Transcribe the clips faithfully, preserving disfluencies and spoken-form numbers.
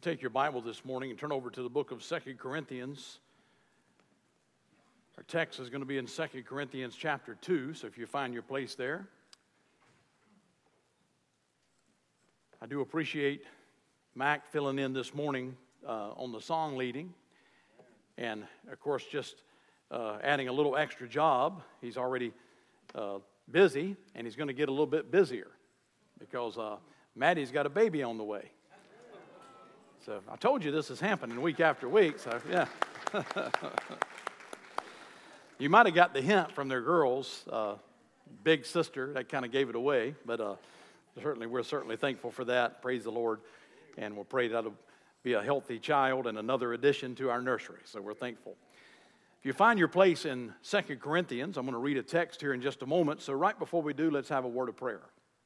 Take your Bible this morning and turn over to the book of Second Corinthians. Our text is going to be in Second Corinthians chapter two, so if you find your place there. I do appreciate Mac filling in this morning uh, on the song leading, and of course just uh, adding a little extra job. He's already uh, busy, and he's going to get a little bit busier because uh, Maddie's got a baby on the way. So I told you this is happening week after week, so yeah. You might have got the hint from their girls, uh, big sister, that kind of gave it away, but uh, certainly we're certainly thankful for that. Praise the Lord, and we'll pray that'll be a healthy child and another addition to our nursery, so we're thankful. If you find your place in Second Corinthians, I'm going to read a text here in just a moment, so right before we do, let's have a word of prayer.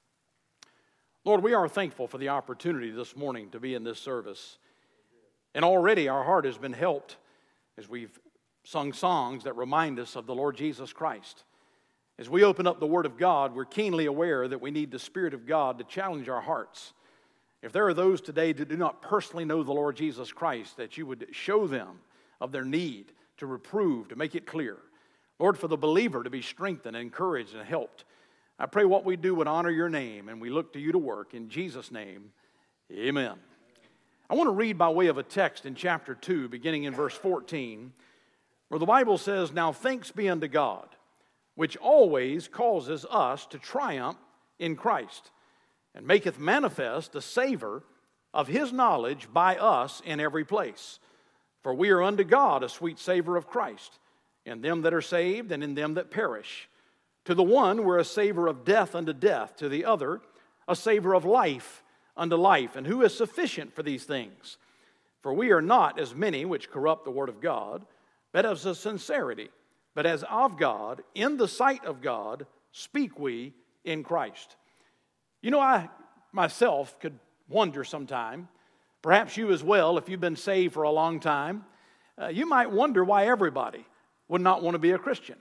Lord, we are thankful for the opportunity this morning to be in this service. And already our heart has been helped as we've sung songs that remind us of the Lord Jesus Christ. As we open up the Word of God, we're keenly aware that we need the Spirit of God to challenge our hearts. If there are those today that do not personally know the Lord Jesus Christ, that you would show them of their need to reprove, to make it clear. Lord, for the believer to be strengthened, encouraged, and helped. I pray what we do would honor your name, and we look to you to work. In Jesus' name, amen. I want to read by way of a text in chapter two, beginning in verse fourteen, where the Bible says, "Now thanks be unto God, which always causes us to triumph in Christ, and maketh manifest the savor of his knowledge by us in every place. For we are unto God a sweet savor of Christ, in them that are saved and in them that perish. To the one we're a savor of death unto death, to the other a savor of life unto life. And who is sufficient for these things? For we are not as many which corrupt the word of God, but as a sincerity, but as of God, in the sight of God, speak we in Christ." You know, I myself could wonder sometime, perhaps you as well, if you've been saved for a long time, uh, you might wonder why everybody would not want to be a Christian.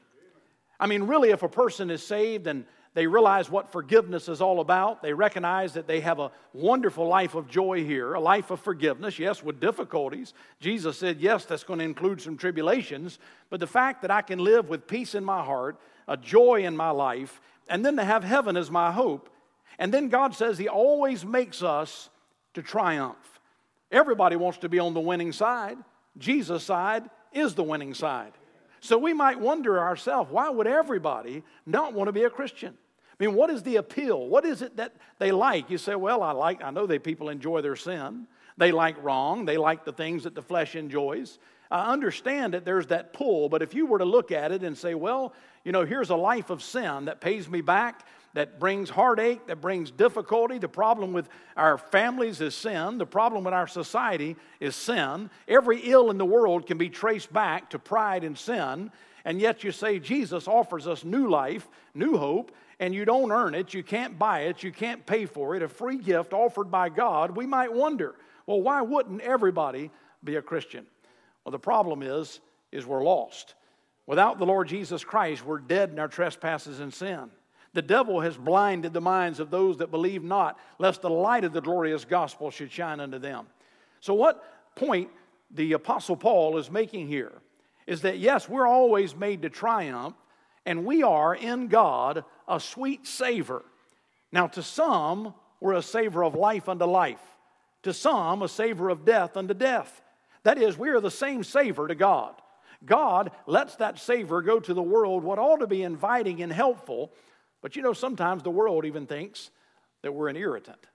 I mean, really, if a person is saved and they realize what forgiveness is all about, they recognize that they have a wonderful life of joy here, a life of forgiveness, yes, with difficulties. Jesus said, yes, that's going to include some tribulations, but the fact that I can live with peace in my heart, a joy in my life, and then to have heaven as my hope, and then God says He always makes us to triumph. Everybody wants to be on the winning side. Jesus' side is the winning side. So we might wonder ourselves, why would everybody not want to be a Christian? I mean, what is the appeal? What is it that they like? You say, well, I like, I know that people enjoy their sin. They like wrong. They like the things that the flesh enjoys. I understand that there's that pull, but if you were to look at it and say, well, you know, here's a life of sin that pays me back, that brings heartache, that brings difficulty. The problem with our families is sin. The problem with our society is sin. Every ill in the world can be traced back to pride and sin. And yet you say Jesus offers us new life, new hope, and you don't earn it, you can't buy it, you can't pay for it, a free gift offered by God. We might wonder, well, why wouldn't everybody be a Christian? Well, the problem is, is we're lost. Without the Lord Jesus Christ, we're dead in our trespasses and sin. The devil has blinded the minds of those that believe not, lest the light of the glorious gospel should shine unto them. So what point the Apostle Paul is making here is that, yes, we're always made to triumph, and we are in God a sweet savor. Now, to some, we're a savor of life unto life. To some, a savor of death unto death. That is, we are the same savor to God. God lets that savor go to the world, what ought to be inviting and helpful. But you know, sometimes the world even thinks that we're an irritant.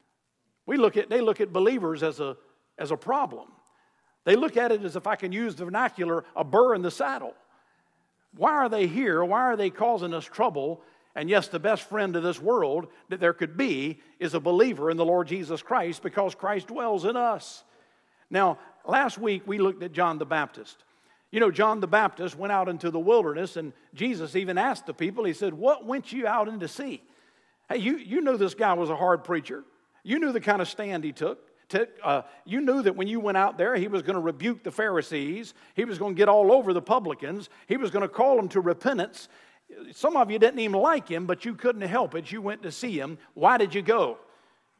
We look at, they look at believers as a, as a problem. They look at it as, if I can use the vernacular, a burr in the saddle. Why are they here? Why are they causing us trouble? And yes, the best friend of this world that there could be is a believer in the Lord Jesus Christ, because Christ dwells in us. Now, last week we looked at John the Baptist. You know, John the Baptist went out into the wilderness, and Jesus even asked the people, he said, what went you out into see? Hey, you, you knew this guy was a hard preacher. You knew the kind of stand he took. took uh, you knew that when you went out there, he was going to rebuke the Pharisees. He was going to get all over the publicans. He was going to call them to repentance. Some of you didn't even like him, but you couldn't help it. You went to see him. Why did you go?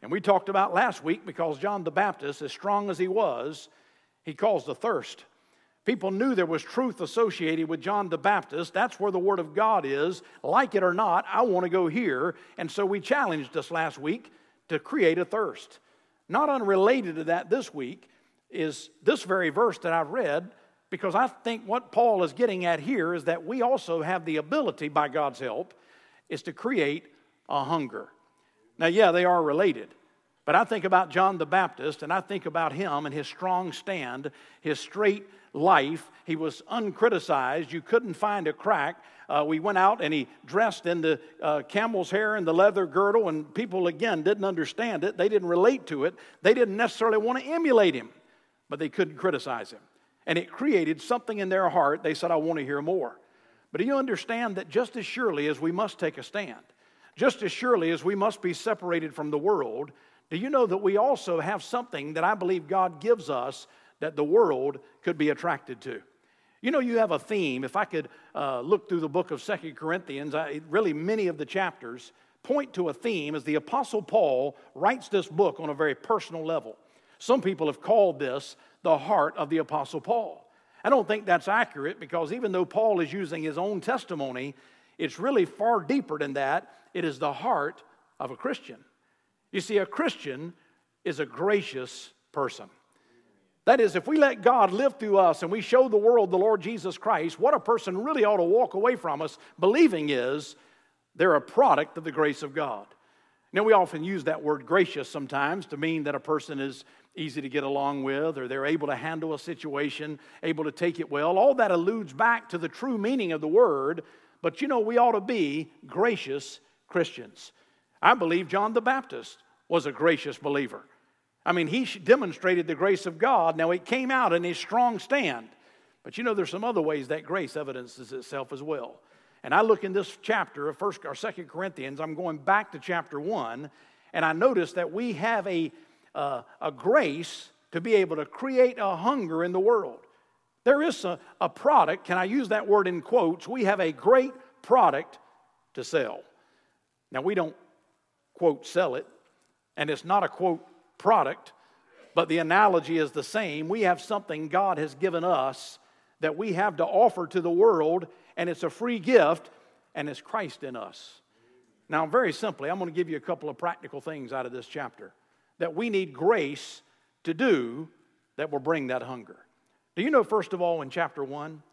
And we talked about last week, because John the Baptist, as strong as he was, he caused a thirst. People knew there was truth associated with John the Baptist. That's where the Word of God is. Like it or not, I want to go here. And so we challenged us last week to create a thirst. Not unrelated to that this week is this very verse that I've read, because I think what Paul is getting at here is that we also have the ability, by God's help, is to create a hunger. Now, yeah, they are related. But I think about John the Baptist, and I think about him and his strong stand, his straight life. He was uncriticized. You couldn't find a crack. Uh, we went out and he dressed in the uh, camel's hair and the leather girdle, and people, again, didn't understand it. They didn't relate to it. They didn't necessarily want to emulate him, but they couldn't criticize him. And it created something in their heart. They said, I want to hear more. But do you understand that just as surely as we must take a stand, just as surely as we must be separated from the world, do you know that we also have something that I believe God gives us that the world could be attracted to? You know, you have a theme. If I could uh, look through the book of Second Corinthians, I, really many of the chapters point to a theme as the Apostle Paul writes this book on a very personal level. Some people have called this the heart of the Apostle Paul. I don't think that's accurate, because even though Paul is using his own testimony, it's really far deeper than that. It is the heart of a Christian. You see, a Christian is a gracious person. That is, if we let God live through us and we show the world the Lord Jesus Christ, what a person really ought to walk away from us believing is they're a product of the grace of God. Now, we often use that word gracious sometimes to mean that a person is easy to get along with, or they're able to handle a situation, able to take it well. All that alludes back to the true meaning of the word, but you know, we ought to be gracious Christians. I believe John the Baptist was a gracious believer. I mean, he demonstrated the grace of God. Now, it came out in his strong stand. But you know, there's some other ways that grace evidences itself as well. And I look in this chapter of First or Second Corinthians, I'm going back to chapter one, and I notice that we have a, uh, a grace to be able to create a hunger in the world. There is a, a product, can I use that word in quotes? We have a great product to sell. Now, we don't, quote, sell it, and it's not a, quote, product, but the analogy is the same. We have something God has given us that we have to offer to the world, and it's a free gift, and it's Christ in us. Now, very simply, I'm going to give you a couple of practical things out of this chapter that we need grace to do that will bring that hunger. Do you know, first of all, in chapter one,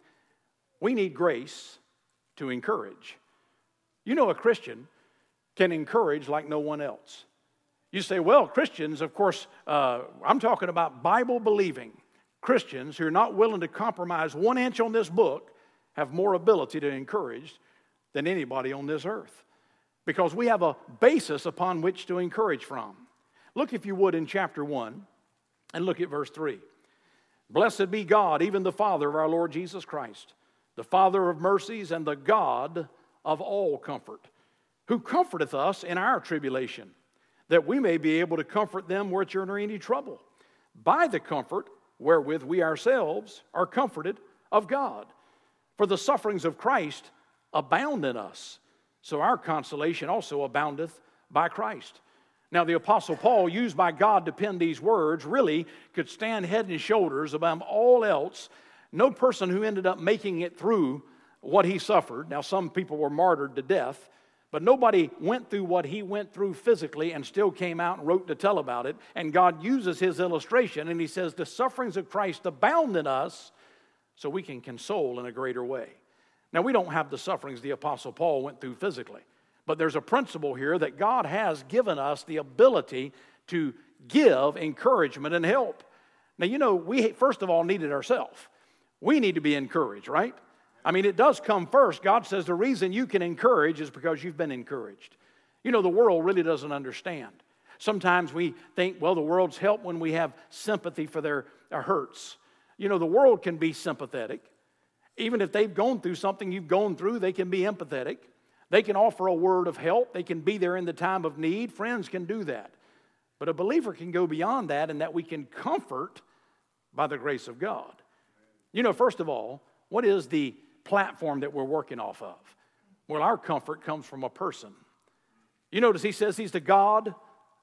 we need grace to encourage. You know, a Christian can encourage like no one else. You say, well, Christians, of course, uh, I'm talking about Bible-believing Christians who are not willing to compromise one inch on this book have more ability to encourage than anybody on this earth, because we have a basis upon which to encourage from. Look, if you would, in chapter one, and look at verse three. Blessed be God, even the Father of our Lord Jesus Christ, the Father of mercies and the God of all comfort, who comforteth us in our tribulation, that we may be able to comfort them which are in any trouble, by the comfort wherewith we ourselves are comforted of God. For the sufferings of Christ abound in us, so our consolation also aboundeth by Christ. Now, the Apostle Paul, used by God to pen these words, really could stand head and shoulders above all else. No person who ended up making it through what he suffered. Now, some people were martyred to death, but nobody went through what he went through physically and still came out and wrote to tell about it. And God uses his illustration, and he says, the sufferings of Christ abound in us, so we can console in a greater way. Now, we don't have the sufferings the Apostle Paul went through physically, but there's a principle here that God has given us the ability to give encouragement and help. Now, you know, we first of all need it ourselves. We need to be encouraged, right? I mean, it does come first. God says the reason you can encourage is because you've been encouraged. You know, the world really doesn't understand. Sometimes we think, well, the world's help when we have sympathy for their, their hurts. You know, the world can be sympathetic. Even if they've gone through something you've gone through, they can be empathetic. They can offer a word of help. They can be there in the time of need. Friends can do that. But a believer can go beyond that, and that we can comfort by the grace of God. You know, first of all, what is the platform that we're working off of? Well, our comfort comes from a person. You notice he says he's the God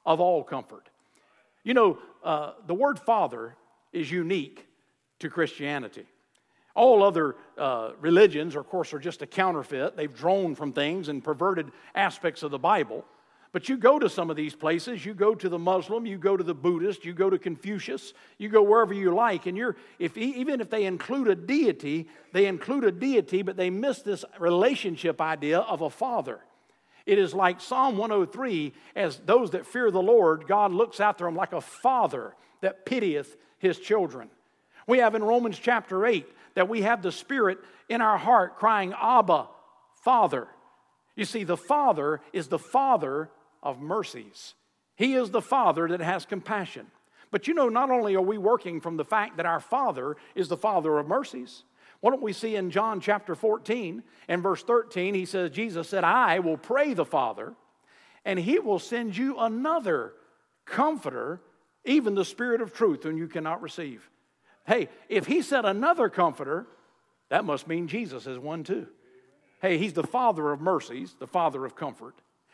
of all comfort. You know, uh, the word Father is unique to Christianity. All other uh, religions, of course, are just a counterfeit. They've drawn from things and perverted aspects of the Bible. But you go to some of these places, you go to the Muslim, you go to the Buddhist, you go to Confucius, you go wherever you like, and you're if even if they include a deity, they include a deity, but they miss this relationship idea of a father. It is like Psalm one oh three, as those that fear the Lord, God looks after them like a father that pitieth his children. We have in Romans chapter eight that we have the Spirit in our heart crying, Abba, Father. You see, the Father is the Father of mercies. He is the Father that has compassion. But you know, not only are we working from the fact that our Father is the Father of mercies, why don't we see in John chapter fourteen and verse thirteen, he says, Jesus said, I will pray the Father, and he will send you another comforter, even the Spirit of truth, whom you cannot receive. Hey, if he said another comforter, that must mean Jesus is one too. Hey, he's the Father of mercies, the Father of comfort.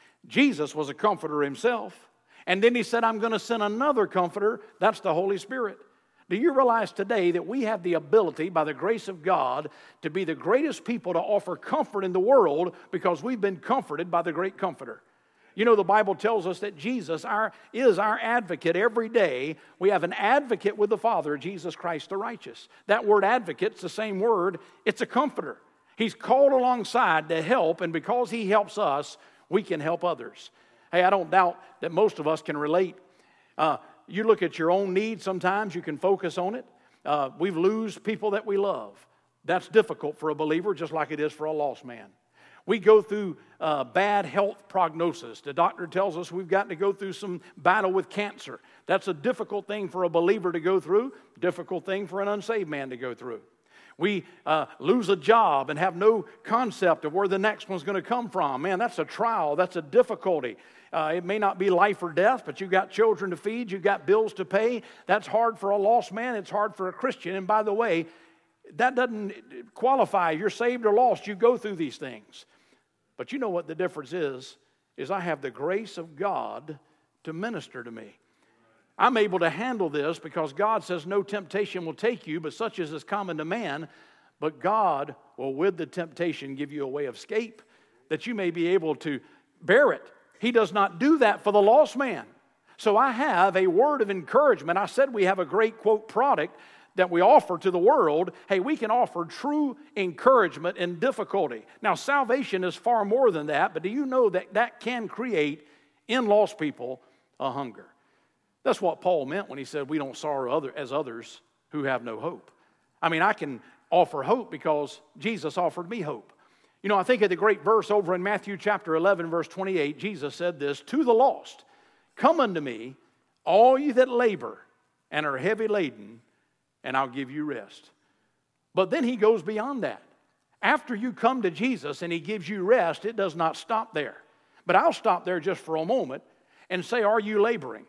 Jesus was a comforter himself. And then he said, I'm going to send another comforter. That's the Holy Spirit. Do you realize today that we have the ability, by the grace of God, to be the greatest people to offer comfort in the world because we've been comforted by the great Comforter? You know, the Bible tells us that Jesus our, is our advocate every day. We have an advocate with the Father, Jesus Christ the righteous. That word advocate's the same word. It's a comforter. He's called alongside to help, and because he helps us, we can help others. Hey, I don't doubt that most of us can relate. Uh, you look at your own needs sometimes, you can focus on it. Uh, we lose people that we love. That's difficult for a believer, just like it is for a lost man. We go through uh, bad health prognosis. The doctor tells us we've got to go through some battle with cancer. That's a difficult thing for a believer to go through, difficult thing for an unsaved man to go through. We uh, lose a job and have no concept of where the next one's going to come from. Man, that's a trial. That's a difficulty. Uh, it may not be life or death, but you've got children to feed. You've got bills to pay. That's hard for a lost man. It's hard for a Christian. And by the way, that doesn't qualify. You're saved or lost. You go through these things. But you know what the difference is, is I have the grace of God to minister to me. I'm able to handle this because God says no temptation will take you, but such as is common to man. But God will with the temptation give you a way of escape that you may be able to bear it. He does not do that for the lost man. So I have a word of encouragement. I said we have a great, quote, product that we offer to the world. Hey, we can offer true encouragement in difficulty. Now, salvation is far more than that, but do you know that that can create in lost people a hunger? That's what Paul meant when he said we don't sorrow other, as others who have no hope. I mean, I can offer hope because Jesus offered me hope. You know, I think of the great verse over in Matthew chapter eleven, verse twenty-eight. Jesus said this, to the lost, come unto me, all you that labor and are heavy laden, and I'll give you rest. But then he goes beyond that. After you come to Jesus and he gives you rest, it does not stop there. But I'll stop there just for a moment and say, are you laboring?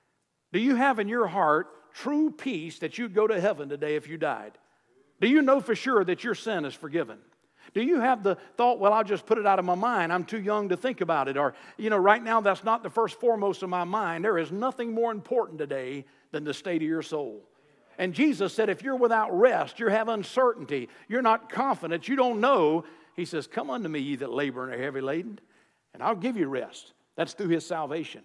Do you have in your heart true peace that you'd go to heaven today if you died? Do you know for sure that your sin is forgiven? Do you have the thought, well, I'll just put it out of my mind. I'm too young to think about it. Or, you know, right now that's not the first foremost of my mind. There is nothing more important today than the state of your soul. And Jesus said, if you're without rest, you have uncertainty, you're not confident, you don't know, he says, come unto me, ye that labor and are heavy laden, and I'll give you rest. That's through his salvation.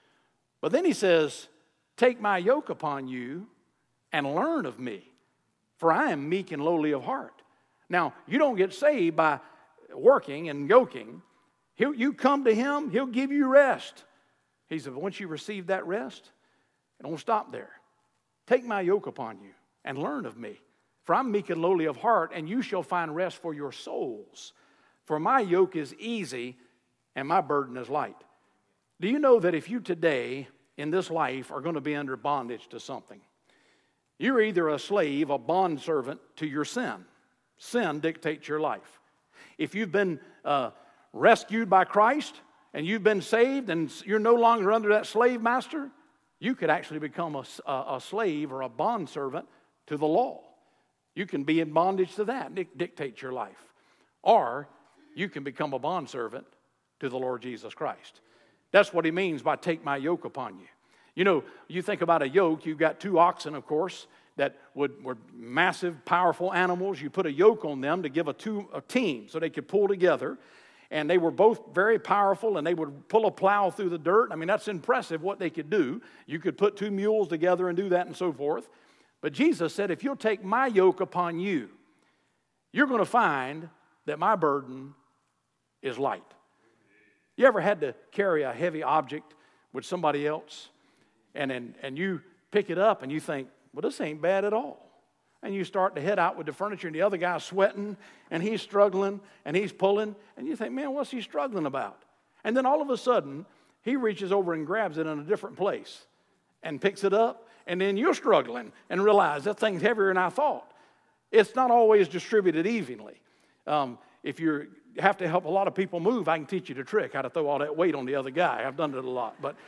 But then he says, take my yoke upon you and learn of me, for I am meek and lowly of heart. Now, you don't get saved by working and yoking. He'll, you come to him, he'll give you rest. He said, but once you receive that rest, it don't stop there. Take my yoke upon you and learn of me, for I'm meek and lowly of heart, and you shall find rest for your souls. For my yoke is easy and my burden is light. Do you know that if you today in this life are going to be under bondage to something, you're either a slave, a bondservant to your sin. Sin dictates your life. If you've been uh, rescued by Christ and you've been saved and you're no longer under that slave master, you could actually become a, a slave or a bondservant to the law. You can be in bondage to that, and it dictates your life. Or you can become a bondservant to the Lord Jesus Christ. That's what he means by take my yoke upon you. You know, you think about a yoke, you've got two oxen, of course, that would, were massive, powerful animals. You put a yoke on them to give a, two, a team so they could pull together. And they were both very powerful, and they would pull a plow through the dirt. I mean, that's impressive what they could do. You could put two mules together and do that and so forth. But Jesus said, if you'll take my yoke upon you, you're going to find that my burden is light. You ever had to carry a heavy object with somebody else, and, and, and you pick it up and you think, well, this ain't bad at all. And you start to head out with the furniture, and the other guy's sweating, and he's struggling, and he's pulling, and you think, man, what's he struggling about? And then all of a sudden, he reaches over and grabs it in a different place and picks it up, and then you're struggling and realize that thing's heavier than I thought. It's not always distributed evenly. Um, if you have to help a lot of people move, I can teach you the trick, how to throw all that weight on the other guy. I've done it a lot. But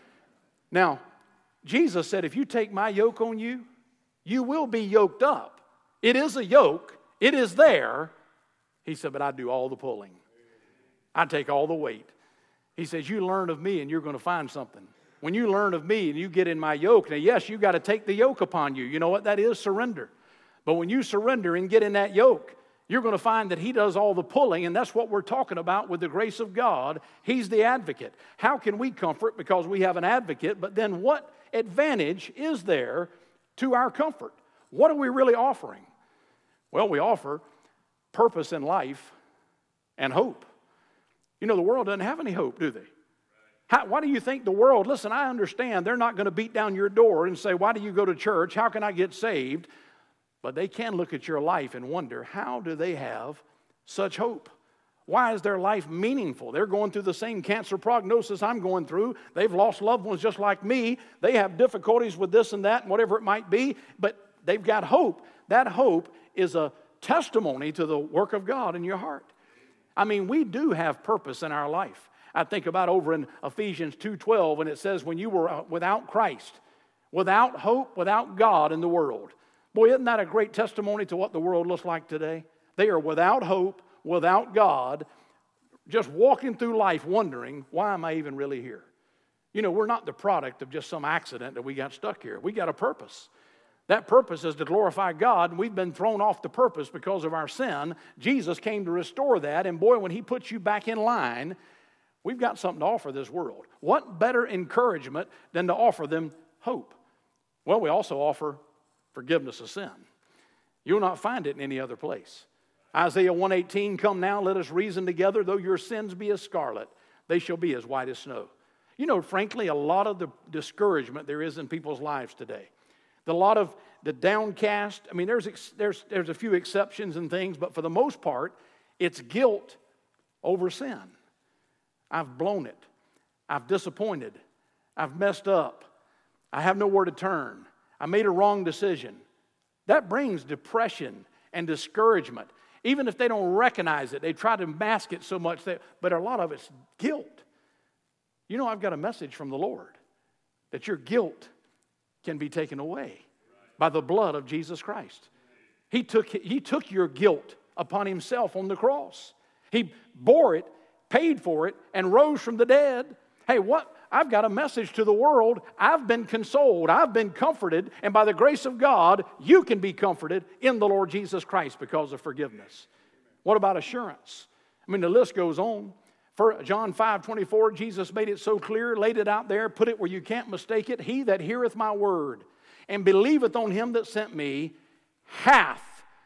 now, Jesus said, if you take my yoke on you, you will be yoked up. It is a yoke. It is there. He said, but I do all the pulling. I take all the weight. He says, you learn of me and you're going to find something. When you learn of me and you get in my yoke, now yes, you got to take the yoke upon you. You know what that is? Surrender. But when you surrender and get in that yoke, you're going to find that he does all the pulling, and that's what we're talking about with the grace of God. He's the advocate. How can we comfort? Because we have an advocate, but then what advantage is there to our comfort? What are we really offering? Well, we offer purpose in life and hope. You know, the world doesn't have any hope, do they? How, why do you think the world, listen, I understand they're not going to beat down your door and say, why do you go to church? How can I get saved? But they can look at your life and wonder, how do they have such hope? Why is their life meaningful? They're going through the same cancer prognosis I'm going through. They've lost loved ones just like me. They have difficulties with this and that and whatever it might be, but they've got hope. That hope is a testimony to the work of God in your heart. I mean, we do have purpose in our life. I think about over in Ephesians two twelve, and it says, when you were without Christ, without hope, without God in the world. Boy, isn't that a great testimony to what the world looks like today? They are without hope, without God, just walking through life wondering, why am I even really here? You know, we're not the product of just some accident that we got stuck here. We got a purpose. That purpose is to glorify God, and we've been thrown off the purpose because of our sin. Jesus came to restore that, and boy, when he puts you back in line, we've got something to offer this world. What better encouragement than to offer them hope? Well, we also offer forgiveness of sin. You'll not find it in any other place. Isaiah one eighteen, come now, let us reason together. Though your sins be as scarlet, they shall be as white as snow. You know, frankly, a lot of the discouragement there is in people's lives today, the lot of the downcast, I mean, there's, there's, there's a few exceptions and things, but for the most part, it's guilt over sin. I've blown it. I've disappointed. I've messed up. I have nowhere to turn. I made a wrong decision. That brings depression and discouragement. Even if they don't recognize it, they try to mask it so much, that, but a lot of it's guilt. You know, I've got a message from the Lord that your guilt can be taken away by the blood of Jesus Christ. He took, he took your guilt upon himself on the cross. He bore it, paid for it, and rose from the dead. Hey, what? I've got a message to the world. I've been consoled. I've been comforted. And by the grace of God, you can be comforted in the Lord Jesus Christ because of forgiveness. What about assurance? I mean, the list goes on. For John five twenty-four, Jesus made it so clear, laid it out there, put it where you can't mistake it. He that heareth my word and believeth on him that sent me hath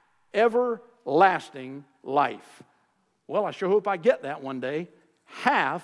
everlasting life. Well, I sure hope I get that one day. Hath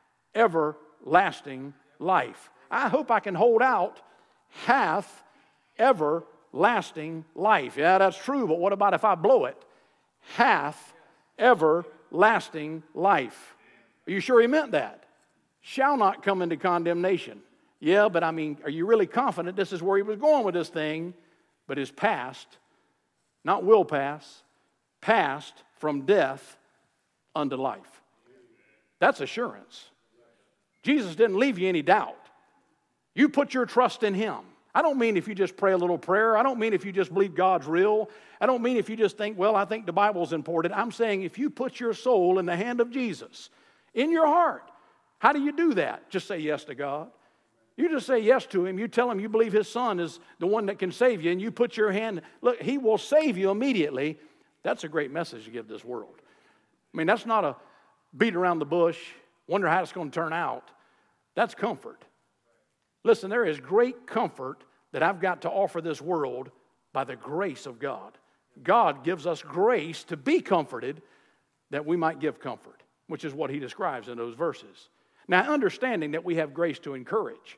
everlasting life. I hope I can hold out. Hath everlasting life. Yeah, that's true, but what about if I blow it? Hath everlasting life. Are you sure he meant that? Shall not come into condemnation. Yeah, but I mean, are you really confident this is where he was going with this thing? But is past, not will pass, passed from death unto life. That's assurance. Jesus didn't leave you any doubt. You put your trust in him. I don't mean if you just pray a little prayer. I don't mean if you just believe God's real. I don't mean if you just think, well, I think the Bible's important. I'm saying if you put your soul in the hand of Jesus, in your heart, How do you do that? Just say yes to God. You just say yes to him. You tell him you believe his son is the one that can save you, and you put your hand, look, he will save you immediately. That's a great message to give this world. I mean, that's not a beat around the bush, wonder how it's going to turn out. That's comfort. Listen, there is great comfort that I've got to offer this world by the grace of God. God gives us grace to be comforted that we might give comfort, which is what he describes in those verses. Now, understanding that we have grace to encourage,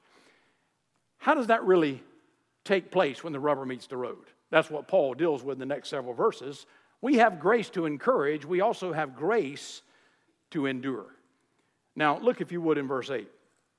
how does that really take place when the rubber meets the road? That's what Paul deals with in the next several verses. We have grace to encourage. We also have grace to endure. Now, look if you would in verse eight.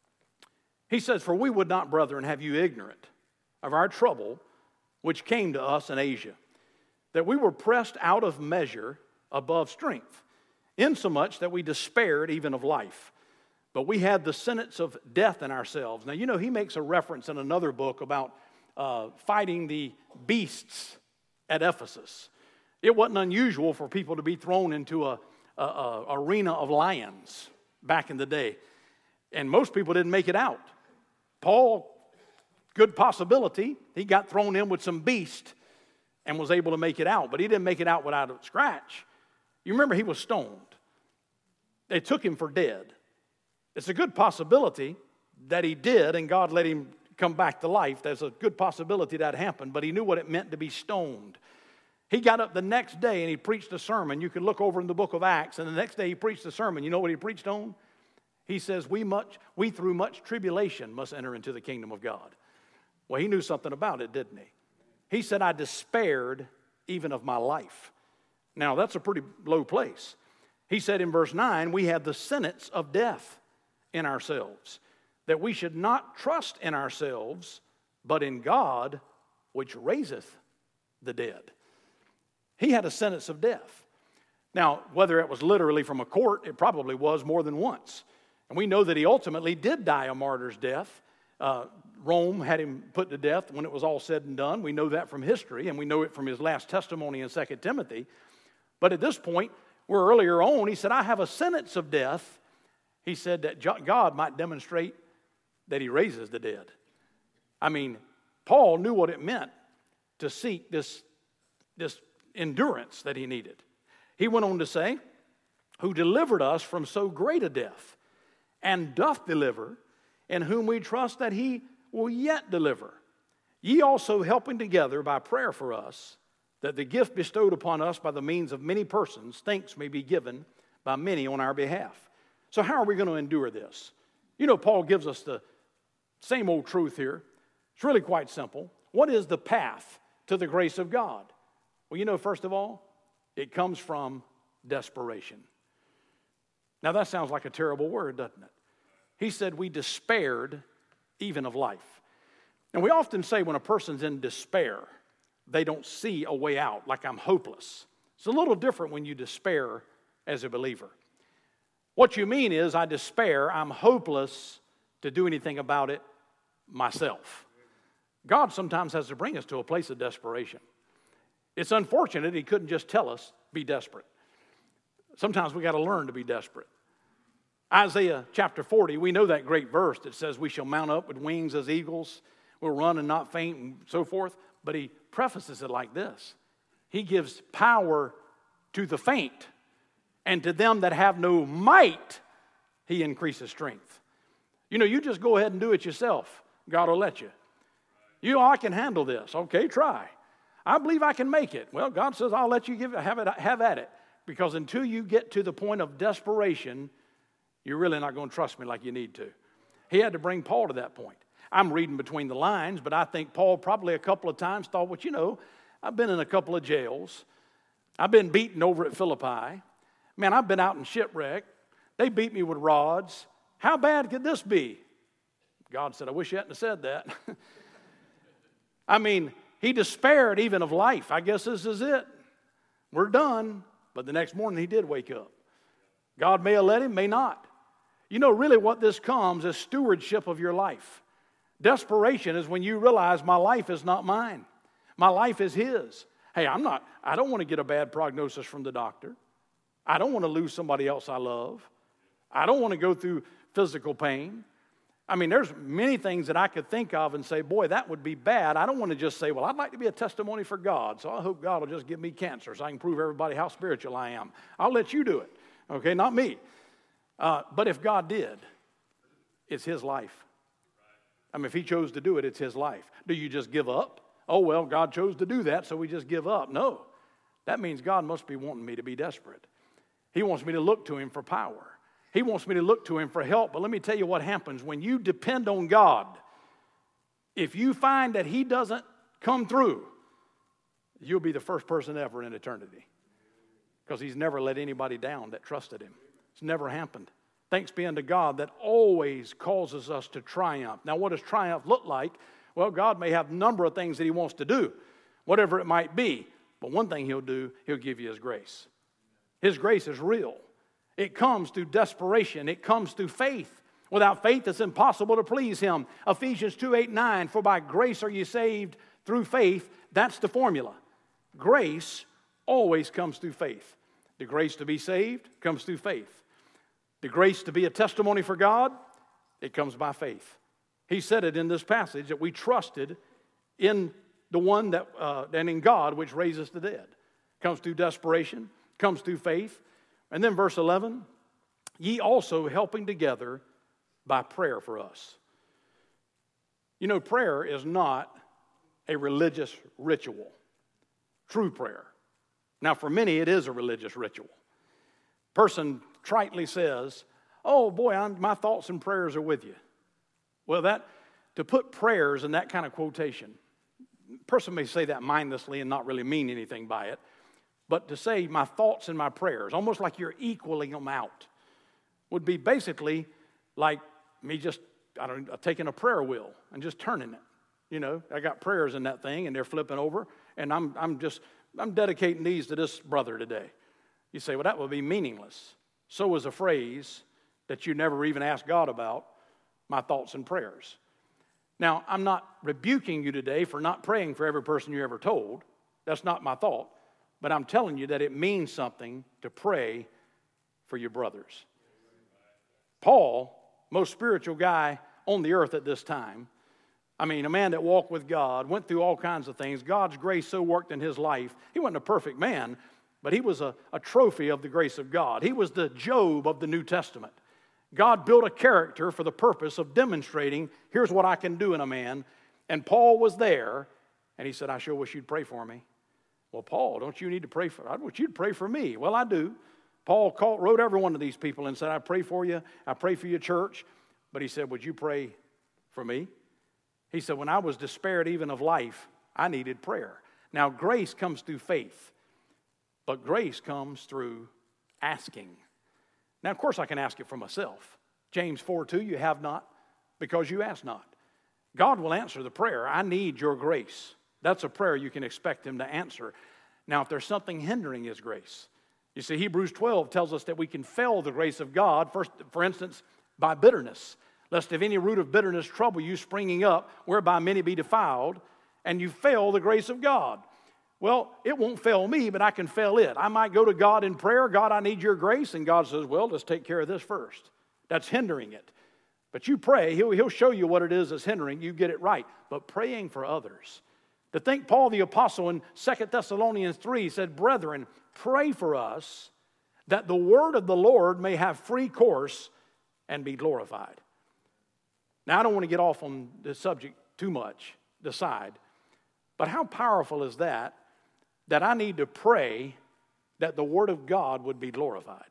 He says, "For we would not, brethren, have you ignorant of our trouble which came to us in Asia, that we were pressed out of measure above strength, insomuch that we despaired even of life. But we had the sentence of death in ourselves." Now, you know, he makes a reference in another book about uh, fighting the beasts at Ephesus. It wasn't unusual for people to be thrown into a, a, a arena of lions back in the day. And most people didn't make it out. Paul, good possibility, he got thrown in with some beast and was able to make it out. But he didn't make it out without a scratch. You remember he was stoned. They took him for dead. It's a good possibility that he did and God let him come back to life. There's a good possibility that happened, but he knew what it meant to be stoned. He got up the next day and he preached a sermon. You can look over in the book of Acts, and the next day he preached a sermon. You know what he preached on? He says, we much, we through much tribulation must enter into the kingdom of God. Well, he knew something about it, didn't he? He said, I despaired even of my life. Now, that's a pretty low place. He said in verse nine, we had the sentence of death in ourselves, that we should not trust in ourselves, but in God, which raiseth the dead. He had a sentence of death. Now, whether it was literally from a court, it probably was more than once. And we know that he ultimately did die a martyr's death. Uh, Rome had him put to death when it was all said and done. We know that from history, and we know it from his last testimony in Second Timothy. But at this point, where earlier on, he said, I have a sentence of death. He said that God might demonstrate that he raises the dead. I mean, Paul knew what it meant to seek this, this endurance that he needed. He went on to say, who delivered us from so great a death, and doth deliver, in whom we trust that he will yet deliver. Ye also helping together by prayer for us, that the gift bestowed upon us by the means of many persons, thanks may be given by many on our behalf. So how are we going to endure this? You know, Paul gives us the same old truth here. It's really quite simple. What is the path to the grace of God? Well, you know, first of all, it comes from desperation. Now, that sounds like a terrible word, doesn't it? He said we despaired even of life. And we often say when a person's in despair, they don't see a way out, like I'm hopeless. It's a little different when you despair as a believer. What you mean is, I despair, I'm hopeless to do anything about it myself. God sometimes has to bring us to a place of desperation. It's unfortunate he couldn't just tell us, be desperate. Sometimes we got to learn to be desperate. Isaiah chapter forty, we know that great verse that says we shall mount up with wings as eagles, we'll run and not faint and so forth. But he prefaces it like this. He gives power to the faint, and to them that have no might, he increases strength. You know, you just go ahead and do it yourself. God will let you. You know, I can handle this. Okay, try. I believe I can make it. Well, God says, I'll let you give it, have it, have at it. Because until you get to the point of desperation, you're really not going to trust me like you need to. He had to bring Paul to that point. I'm reading between the lines, but I think Paul probably a couple of times thought, well, you know, I've been in a couple of jails. I've been beaten over at Philippi. Man, I've been out in shipwreck. They beat me with rods. How bad could this be? God said, I wish you hadn't said that. I mean, he despaired even of life. I guess this is it. We're done. But the next morning he did wake up. God may have let him, may not. You know, really what this comes is stewardship of your life. Desperation is when you realize my life is not mine. My life is his. Hey, I'm not, I don't want to get a bad prognosis from the doctor. I don't want to lose somebody else I love. I don't want to go through physical pain. I mean, there's many things that I could think of and say, boy, that would be bad. I don't want to just say, well, I'd like to be a testimony for God, so I hope God will just give me cancer so I can prove everybody how spiritual I am. I'll let you do it, okay, not me. Uh, but if God did, it's his life. I mean, if he chose to do it, it's his life. Do you just give up? Oh, well, God chose to do that, so we just give up. No, that means God must be wanting me to be desperate. He wants me to look to him for power. He wants me to look to him for help. But let me tell you what happens when you depend on God. If you find that he doesn't come through, you'll be the first person ever in eternity. Because he's never let anybody down that trusted him. It's never happened. Thanks be unto God that always causes us to triumph. Now, what does triumph look like? Well, God may have a number of things that he wants to do, whatever it might be. But one thing he'll do, he'll give you his grace. His grace is real. It comes through desperation. It comes through faith. Without faith, it's impossible to please him. Ephesians two, eight, nine, for by grace are you saved through faith. That's the formula. Grace always comes through faith. The grace to be saved comes through faith. The grace to be a testimony for God, it comes by faith. He said it in this passage that we trusted in the one that, uh, and in God which raises the dead. Comes through desperation, comes through faith. And then verse eleven, ye also helping together by prayer for us. You know, prayer is not a religious ritual. True prayer. Now, for many, it is a religious ritual. Person tritely says, oh boy, I'm, my thoughts and prayers are with you. Well, that to put prayers in that kind of quotation, a person may say that mindlessly and not really mean anything by it, but to say my thoughts and my prayers, almost like you're equaling them out, would be basically like me just, I don't know, taking a prayer wheel and just turning it. You know, I got prayers in that thing and they're flipping over, and I'm I'm just, I'm dedicating these to this brother today. You say, well, that would be meaningless. So is a phrase that you never even ask God about, my thoughts and prayers. Now, I'm not rebuking you today for not praying for every person you ever told. That's not my thought. But I'm telling you that it means something to pray for your brothers. Paul, most spiritual guy on the earth at this time, I mean, a man that walked with God, went through all kinds of things. God's grace so worked in his life. He wasn't a perfect man, but he was a, a trophy of the grace of God. He was the Job of the New Testament. God built a character for the purpose of demonstrating, here's what I can do in a man. And Paul was there, and he said, I sure wish you'd pray for me. Well, Paul, don't you need to pray for, I want you to pray for me. Well, I do. Paul called, wrote every one of these people and said, I pray for you. I pray for your church. But he said, would you pray for me? He said, when I was despaired even of life, I needed prayer. Now, grace comes through faith, but grace comes through asking. Now, of course, I can ask it for myself. James four two, you have not because you ask not. God will answer the prayer. I need your grace. That's a prayer you can expect him to answer. Now, if there's something hindering his grace, you see, Hebrews twelve tells us that we can fail the grace of God, first, for instance, by bitterness. Lest if any root of bitterness trouble you springing up, whereby many be defiled, and you fail the grace of God. Well, it won't fail me, but I can fail it. I might go to God in prayer, God, I need your grace, and God says, well, let's take care of this first. That's hindering it. But you pray, he'll, he'll show you what it is that's hindering, you get it right. But praying for others. To think Paul the Apostle in Second Thessalonians three said, brethren, pray for us that the word of the Lord may have free course and be glorified. Now, I don't want to get off on this subject too much, decide, but how powerful is that, that I need to pray that the word of God would be glorified?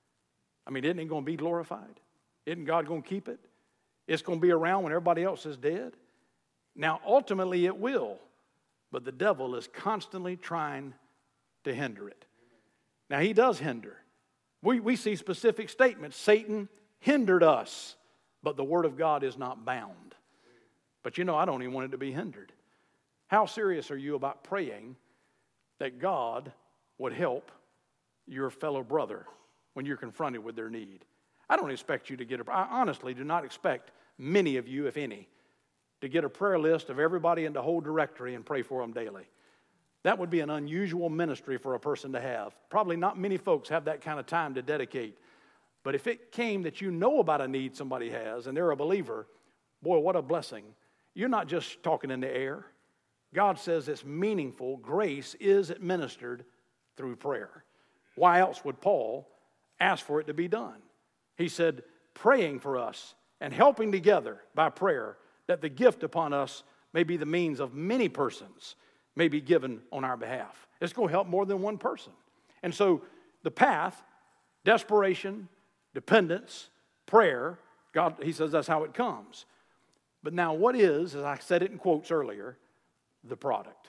I mean, isn't it going to be glorified? Isn't God going to keep it? It's going to be around when everybody else is dead? Now, ultimately it will, but the devil is constantly trying to hinder it. Now, he does hinder. We, we see specific statements. Satan hindered us, but the word of God is not bound. But you know, I don't even want it to be hindered. How serious are you about praying that God would help your fellow brother when you're confronted with their need? I don't expect you to get a, I honestly do not expect many of you, if any, to get a prayer list of everybody in the whole directory and pray for them daily. That would be an unusual ministry for a person to have. Probably not many folks have that kind of time to dedicate. But if it came that you know about a need somebody has and they're a believer, boy, what a blessing. You're not just talking in the air. God says it's meaningful. Grace is administered through prayer. Why else would Paul ask for it to be done? He said, praying for us and helping together by prayer, that the gift upon us may be the means of many persons may be given on our behalf. It's going to help more than one person. And so the path, desperation, dependence, prayer, God, he says that's how it comes. But now what is, as I said it in quotes earlier, the product?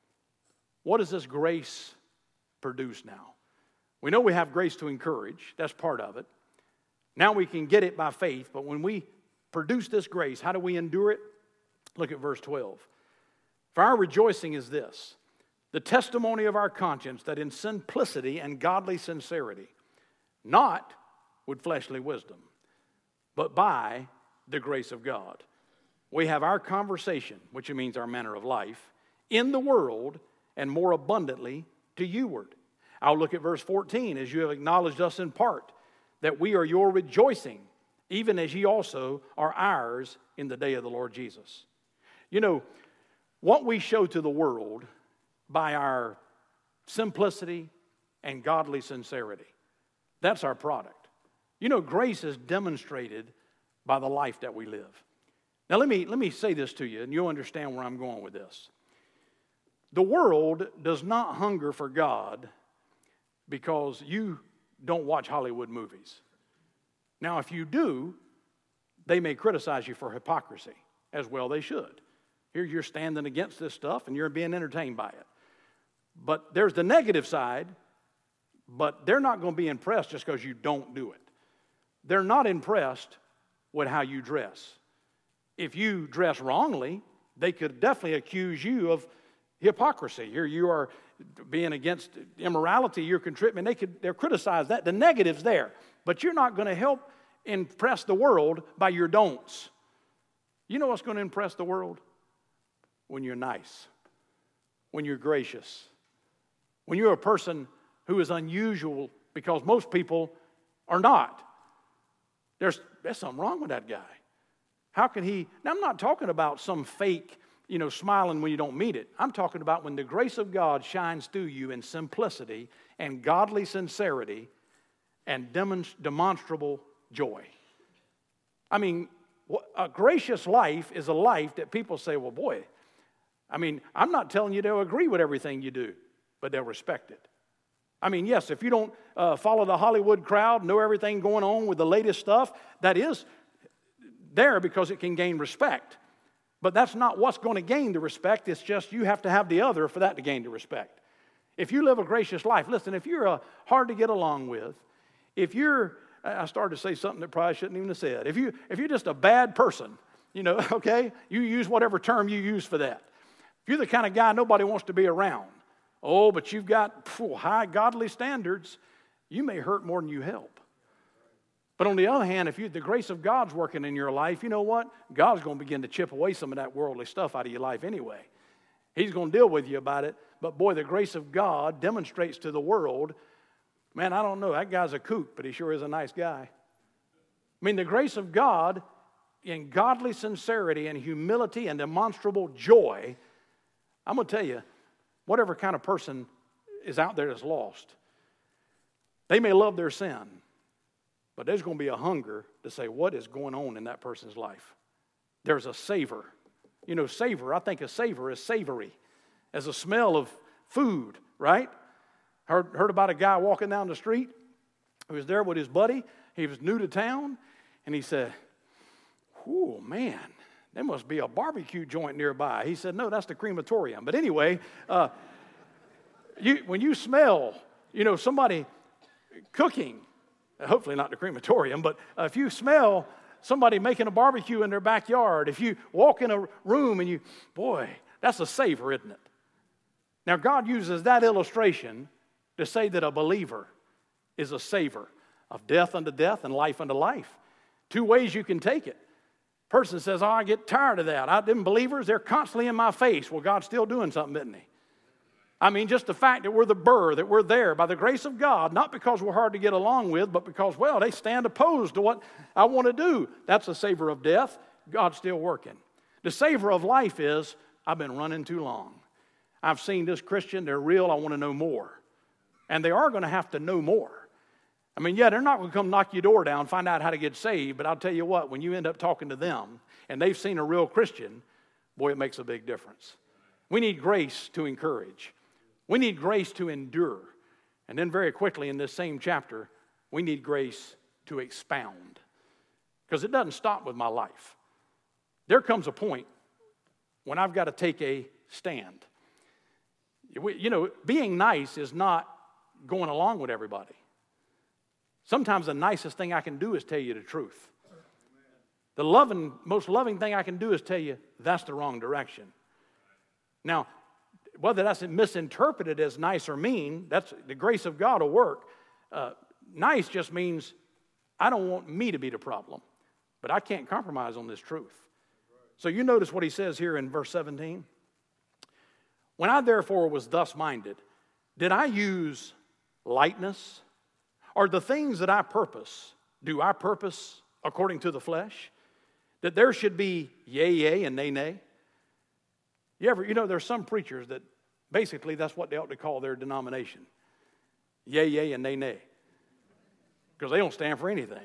What does this grace produce now? We know we have grace to encourage. That's part of it. Now we can get it by faith, but when we produce this grace, how do we endure it? Look at verse twelve. For our rejoicing is this, the testimony of our conscience, that in simplicity and godly sincerity, not with fleshly wisdom, but by the grace of God, we have our conversation, which means our manner of life, in the world and more abundantly to youward. I'll look at verse fourteen, as you have acknowledged us in part, that we are your rejoicing, even as ye also are ours in the day of the Lord Jesus. You know, what we show to the world by our simplicity and godly sincerity, that's our product. You know, grace is demonstrated by the life that we live. Now, let me, let me say this to you, and you'll understand where I'm going with this. The world does not hunger for God because you don't watch Hollywood movies. Now, if you do, they may criticize you for hypocrisy, as well they should. Here you're standing against this stuff and you're being entertained by it. But there's the negative side, but they're not going to be impressed just because you don't do it. They're not impressed with how you dress. If you dress wrongly, they could definitely accuse you of hypocrisy. Here you are being against immorality, you're contributing. They could they'll criticize that. The negative's there. But you're not going to help impress the world by your don'ts. You know what's going to impress the world? When you're nice, when you're gracious, when you're a person who is unusual, because most people are not. There's, there's something wrong with that guy. How can he? Now, I'm not talking about some fake, you know, smiling when you don't mean it. I'm talking about when the grace of God shines through you in simplicity and godly sincerity and demonstrable joy. I mean, a gracious life is a life that people say, well, boy, I mean, I'm not telling you they'll agree with everything you do, but they'll respect it. I mean, yes, if you don't uh, follow the Hollywood crowd, know everything going on with the latest stuff, that is there because it can gain respect. But that's not what's going to gain the respect. It's just you have to have the other for that to gain the respect. If you live a gracious life, listen, if you're uh, hard to get along with, if you're, I started to say something that probably shouldn't even have said. If, you, if you're just a bad person, you know, okay, you use whatever term you use for that. If you're the kind of guy nobody wants to be around, oh, but you've got phew, high godly standards, you may hurt more than you help. But on the other hand, if you, the grace of God's working in your life, you know what? God's going to begin to chip away some of that worldly stuff out of your life anyway. He's going to deal with you about it. But boy, the grace of God demonstrates to the world, man, I don't know, that guy's a kook, but he sure is a nice guy. I mean, the grace of God in godly sincerity and humility and demonstrable joy, I'm going to tell you, whatever kind of person is out there that's lost, they may love their sin, but there's going to be a hunger to say, what is going on in that person's life? There's a savor. You know, savor, I think a savor is savory, as a smell of food, right? Heard, heard about a guy walking down the street who was there with his buddy. He was new to town, and he said, oh, man, there must be a barbecue joint nearby. He said, no, that's the crematorium. But anyway, uh, you, when you smell, you know, somebody cooking, hopefully not the crematorium, but uh, if you smell somebody making a barbecue in their backyard, if you walk in a room and you, boy, that's a savor, isn't it? Now, God uses that illustration to say that a believer is a savor of death unto death and life unto life. Two ways you can take it. Person says, oh, I get tired of that. I, them believers, they're constantly in my face. Well, God's still doing something, isn't he? I mean, just the fact that we're the burr, that we're there by the grace of God, not because we're hard to get along with, but because, well, they stand opposed to what I want to do. That's a savor of death. God's still working. The savor of life is, I've been running too long. I've seen this Christian, they're real, I want to know more. And they are going to have to know more. I mean, yeah, they're not going to come knock your door down, find out how to get saved, but I'll tell you what, when you end up talking to them and they've seen a real Christian, boy, it makes a big difference. We need grace to encourage. We need grace to endure. And then very quickly in this same chapter, we need grace to expound. Because it doesn't stop with my life. There comes a point when I've got to take a stand. You know, being nice is not going along with everybody. Sometimes the nicest thing I can do is tell you the truth. The loving, most loving thing I can do is tell you that's the wrong direction. Now, whether that's misinterpreted as nice or mean, that's the grace of God will work. Uh, nice just means I don't want me to be the problem, but I can't compromise on this truth. So you notice what he says here in verse seventeen. When I therefore was thus minded, did I use lightness? Or the things that I purpose, do I purpose according to the flesh? That there should be yea, yea, and nay, nay? You ever, you know, there's some preachers that basically that's what they ought to call their denomination. Yea, yea, and nay, nay. Because they don't stand for anything.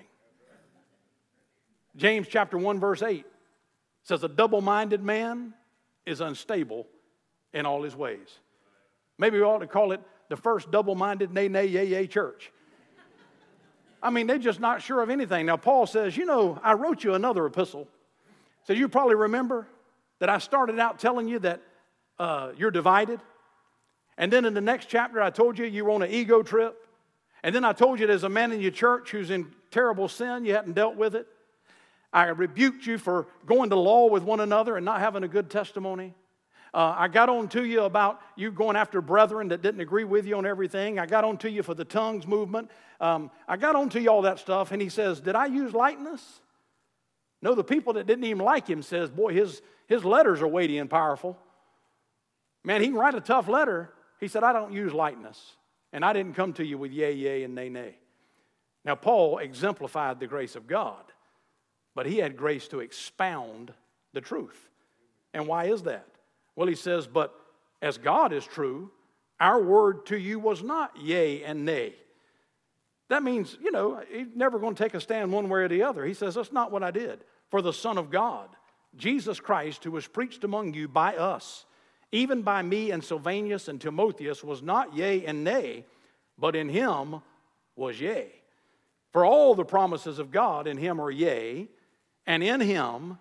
James chapter one verse eight says a double-minded man is unstable in all his ways. Maybe we ought to call it the first double-minded nay, nay, yea, yea church. I mean, they're just not sure of anything. Now, Paul says, you know, I wrote you another epistle. So you probably remember that I started out telling you that uh, you're divided. And then in the next chapter, I told you you were on an ego trip. And then I told you there's a man in your church who's in terrible sin. You hadn't dealt with it. I rebuked you for going to law with one another and not having a good testimony. Uh, I got on to you about you going after brethren that didn't agree with you on everything. I got on to you for the tongues movement. Um, I got on to you all that stuff. And he says, did I use lightness? No, the people that didn't even like him says, boy, his, his letters are weighty and powerful. Man, he can write a tough letter. He said, I don't use lightness. And I didn't come to you with yea, yea, and nay, nay. Now, Paul exemplified the grace of God. But he had grace to expound the truth. And why is that? Well, he says, but as God is true, our word to you was not yea and nay. That means, you know, he's never going to take a stand one way or the other. He says, that's not what I did. For the Son of God, Jesus Christ, who was preached among you by us, even by me and Silvanus and Timotheus, was not yea and nay, but in him was yea. For all the promises of God in him are yea, and in him,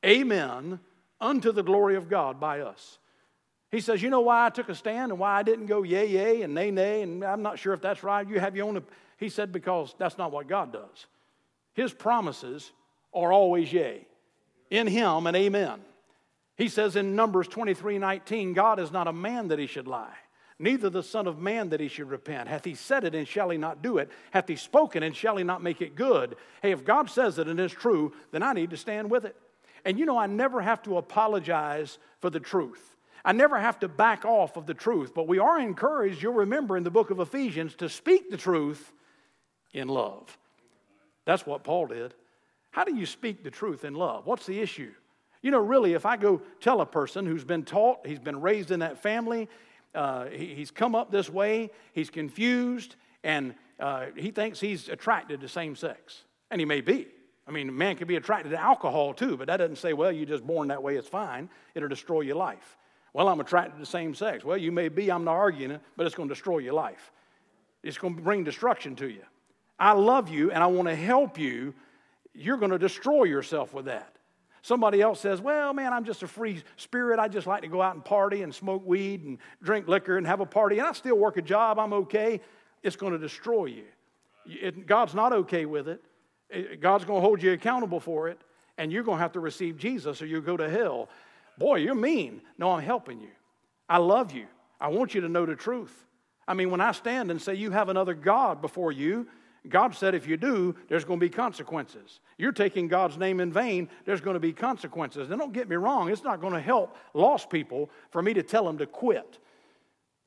amen, unto the glory of God by us. He says, you know why I took a stand and why I didn't go yea, yea, and nay, nay, and I'm not sure if that's right. You have your own. He said, because that's not what God does. His promises are always yea. In him and amen. He says in Numbers twenty-three nineteen, God is not a man that he should lie, neither the Son of Man that he should repent. Hath he said it, and shall he not do it? Hath he spoken, and shall he not make it good? Hey, if God says it and it's true, then I need to stand with it. And you know, I never have to apologize for the truth. I never have to back off of the truth. But we are encouraged, you'll remember in the book of Ephesians, to speak the truth in love. That's what Paul did. How do you speak the truth in love? What's the issue? You know, really, if I go tell a person who's been taught, he's been raised in that family, uh, he, he's come up this way, he's confused, and uh, he thinks he's attracted to same sex. And he may be. I mean, a man can be attracted to alcohol too, but that doesn't say, well, you're just born that way, it's fine. It'll destroy your life. Well, I'm attracted to the same sex. Well, you may be, I'm not arguing it, but it's going to destroy your life. It's going to bring destruction to you. I love you and I want to help you. You're going to destroy yourself with that. Somebody else says, well, man, I'm just a free spirit. I just like to go out and party and smoke weed and drink liquor and have a party, and I still work a job. I'm okay. It's going to destroy you. It, God's not okay with it. God's going to hold you accountable for it, and you're going to have to receive Jesus or you'll go to hell. Boy, you're mean. No, I'm helping you. I love you. I want you to know the truth. I mean, when I stand and say you have another God before you, God said if you do, there's going to be consequences. You're taking God's name in vain, there's going to be consequences. And don't get me wrong, it's not going to help lost people for me to tell them to quit.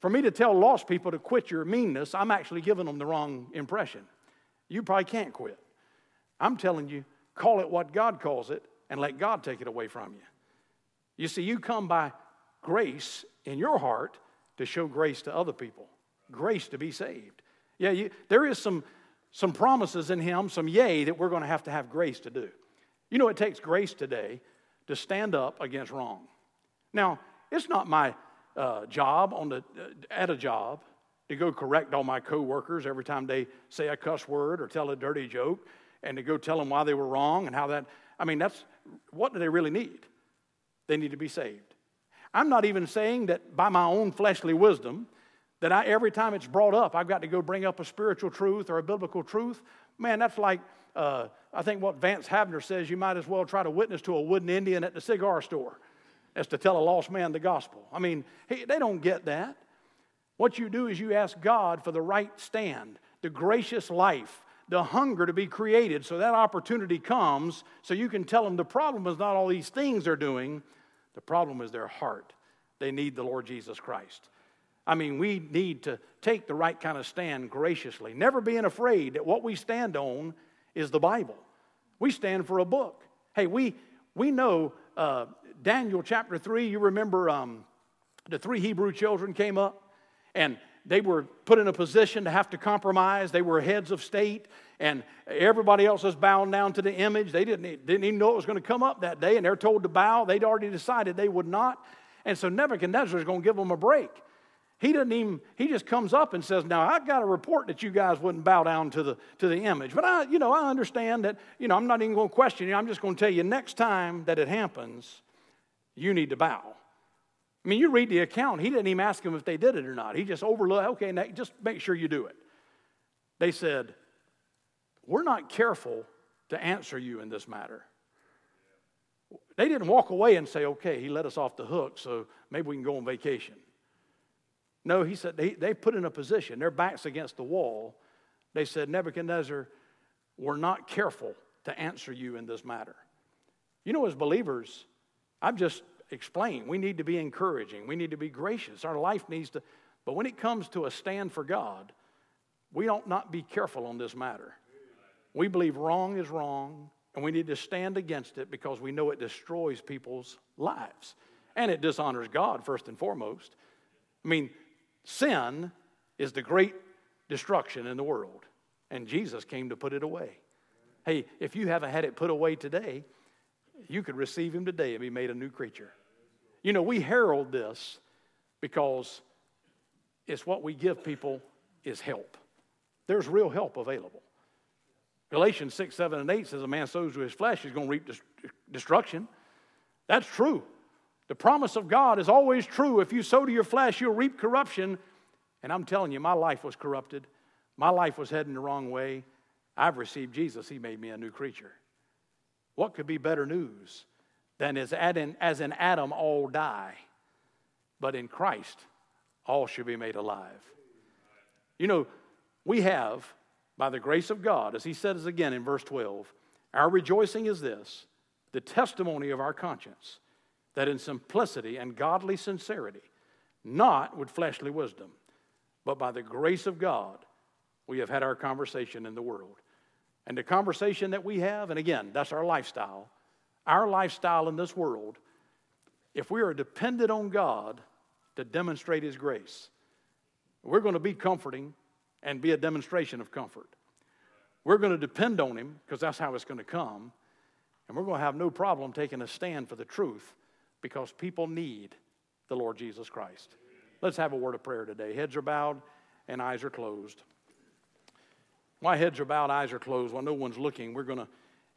For me to tell lost people to quit your meanness, I'm actually giving them the wrong impression. You probably can't quit. I'm telling you, call it what God calls it and let God take it away from you. You see, you come by grace in your heart to show grace to other people, grace to be saved. Yeah, you, there is some, some promises in Him, some yea, that we're going to have to have grace to do. You know, it takes grace today to stand up against wrong. Now, it's not my uh, job on the, uh, at a job to go correct all my coworkers every time they say a cuss word or tell a dirty joke, and to go tell them why they were wrong and how that, I mean, that's, what do they really need? They need to be saved. I'm not even saying that by my own fleshly wisdom, that I, every time it's brought up, I've got to go bring up a spiritual truth or a biblical truth. Man, that's like, uh, I think what Vance Havner says, you might as well try to witness to a wooden Indian at the cigar store as to tell a lost man the gospel. I mean, he, they don't get that. What you do is you ask God for the right stand, the gracious life, the hunger to be created so that opportunity comes so you can tell them the problem is not all these things they're doing. The problem is their heart. They need the Lord Jesus Christ. I mean, we need to take the right kind of stand graciously, never being afraid that what we stand on is the Bible. We stand for a book. Hey, we we know uh, Daniel chapter three, you remember um, the three Hebrew children came up and they were put in a position to have to compromise. They were heads of state, and everybody else was bowing down to the image. They didn't, didn't even know it was going to come up that day, and they're told to bow. They'd already decided they would not. And so Nebuchadnezzar is going to give them a break. He doesn't even, he just comes up and says, now, I've got a report that you guys wouldn't bow down to the, to the image. But I, you know, I understand that, you know, I'm not even going to question you. I'm just going to tell you next time that it happens, you need to bow. I mean, you read the account. He didn't even ask them if they did it or not. He just overlooked, okay, now just make sure you do it. They said, we're not careful to answer you in this matter. They didn't walk away and say, okay, he let us off the hook, so maybe we can go on vacation. No, he said, they, they put in a position, their backs against the wall. They said, Nebuchadnezzar, we're not careful to answer you in this matter. You know, as believers, I've just explained, we need to be encouraging. We need to be gracious. Our life needs to, but when it comes to a stand for God, we don't not be careful on this matter. We believe wrong is wrong, and we need to stand against it because we know it destroys people's lives. And it dishonors God first and foremost. I mean, sin is the great destruction in the world, and Jesus came to put it away. Hey, if you haven't had it put away today, you could receive Him today and be made a new creature. You know, we herald this because it's what we give people is help. There's real help available. Galatians six, seven, and eight says a man sows to his flesh, he's going to reap destruction. That's true. The promise of God is always true. If you sow to your flesh, you'll reap corruption. And I'm telling you, my life was corrupted. My life was heading the wrong way. I've received Jesus. He made me a new creature. What could be better news than as in Adam all die, but in Christ all should be made alive? You know, we have, by the grace of God, as he says again in verse twelve, our rejoicing is this, the testimony of our conscience, that in simplicity and godly sincerity, not with fleshly wisdom, but by the grace of God, we have had our conversation in the world. And the conversation that we have, and again, that's our lifestyle, our lifestyle in this world, if we are dependent on God to demonstrate His grace, we're going to be comforting and be a demonstration of comfort. We're going to depend on Him because that's how it's going to come. And we're going to have no problem taking a stand for the truth because people need the Lord Jesus Christ. Let's have a word of prayer today. Heads are bowed and eyes are closed. Why heads are bowed, eyes are closed, while no one's looking, we're going to